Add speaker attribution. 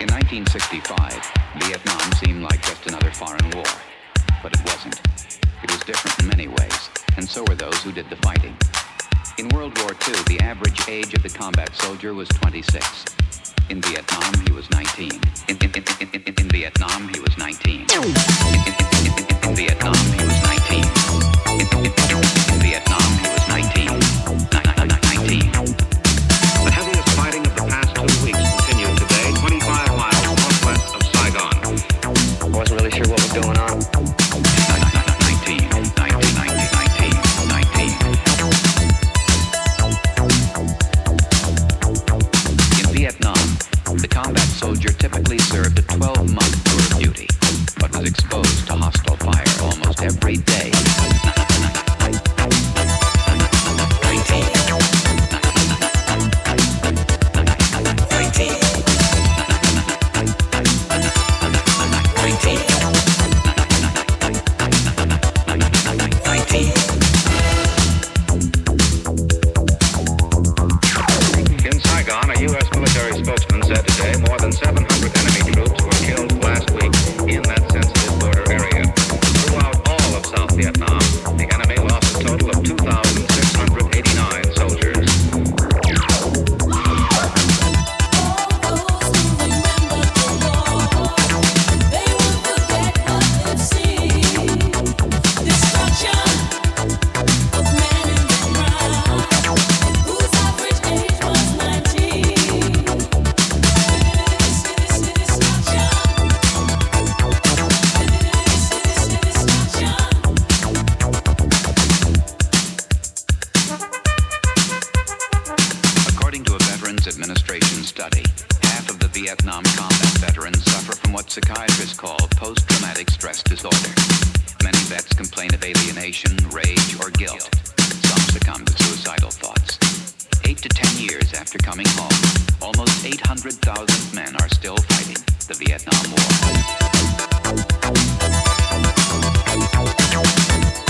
Speaker 1: In 1965, Vietnam seemed like just another foreign war. But it wasn't. It was different in many ways, and so were those who did the fighting. In World War II, the average age of the combat soldier was 26. In Vietnam, he was 19. In Vietnam, he was 19. In Vietnam, he was 19. In Vietnam, he was 19. 19.
Speaker 2: The heaviest fighting of the past 2 weeks continued today, 25 miles northwest of Saigon.
Speaker 3: I wasn't really sure what was going on.
Speaker 1: 19. In Vietnam, the combat soldier typically served a 12-month tour of duty, but was exposed to hostile fire almost every day. 19.
Speaker 2: In Saigon, a U.S. military spokesman said today more than 700 enemy troops were killed last week in that sensitive border area. Throughout all of South Vietnam, the enemy lost a total of 2,689 soldiers. Administration study, half of the Vietnam combat veterans suffer from what psychiatrists call post-traumatic stress disorder. Many vets complain of alienation, rage, or guilt. Some succumb to suicidal thoughts. 8 to 10 years after coming home, almost 800,000 men are still fighting the Vietnam War.